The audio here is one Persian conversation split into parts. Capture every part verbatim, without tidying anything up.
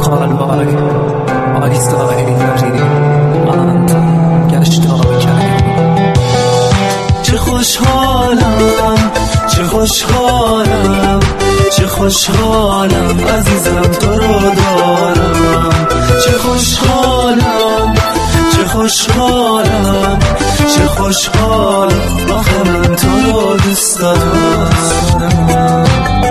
کالباری آیستایی داری آنت گشتای کردی. چه خوشحالم چه خوشحالم چه خوشحالم عزیزم تو رو دارم. چه خوشحالم چه خوشحالم چه خوشحالم آخه من تو رو دوست دارم.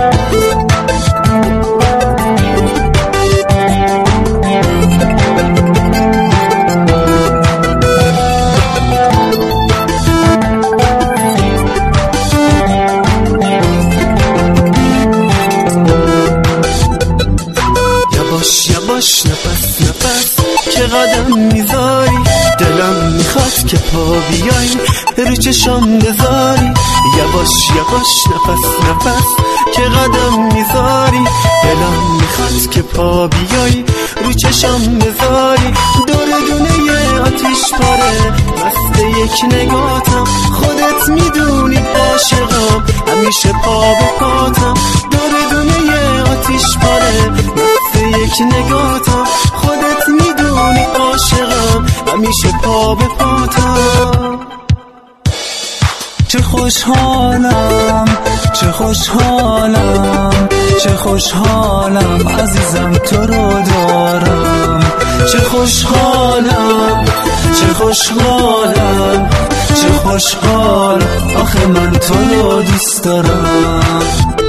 یواش نفس نفس که قدم میذاری دلم میخواد که پا بیایی رو چشم بذاری. یواش یواش نفس نفس که قدم میذاری دلم میخواد که پا بیایی رو چشم بذاری. دور دونه آتیش پاره مست یک نگاتم خودت میدونی عاشقم همیشه پا به پاتم. دور دونه آتیش پاره یک نگاتم خودت میدونی عاشقم همیشه پا به پاتم. چه خوشحالم چه خوشحالم چه خوشحالم عزیزم تو رو دارم. چه خوشحالم چه خوشحالم چه خوشحالم آخه من تو رو دوست دارم.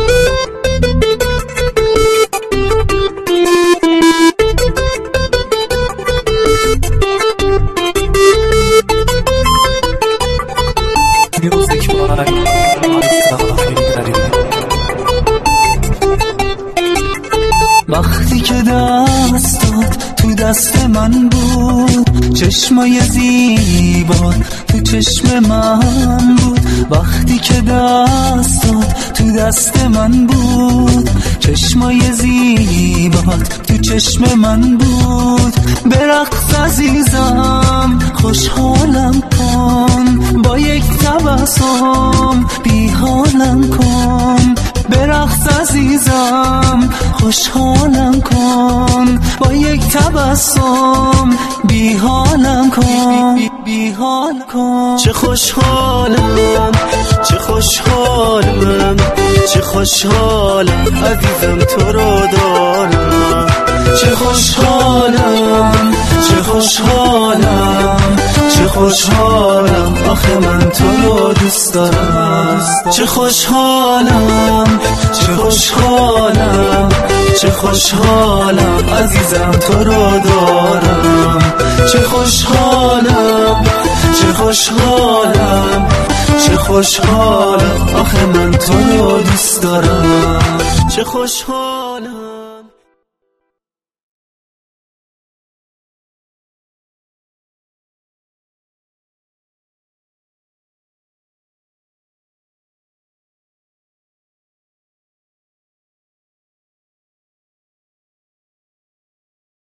وقتی که دستات تو دست من بود چشمای زیبات تو چشم من بود. وقتی که دستات تو دست من بود چشمای زیبات تو چشم من بود. برقص عزیزم خوشحالم کن با یک تبسم بی حالم کن. برقص عزیزم خوشحالم کن با یک تبسم بی حالم کن بی حال کن. چه خوشحالم چه خوشحالم چه خوشحالم عزیزم تو رو دارم. چه خوشحالم چه خوشحالم چه خوشحالم آخه من تو رو دوست دارم. چه خوشحالم چه خوشحالم چه خوشحالم عزیزم تو رو دارم. چه خوشحالم چه خوشحالم چه خوشحالم آخه من تو رو دوست دارم. چه خوشحالم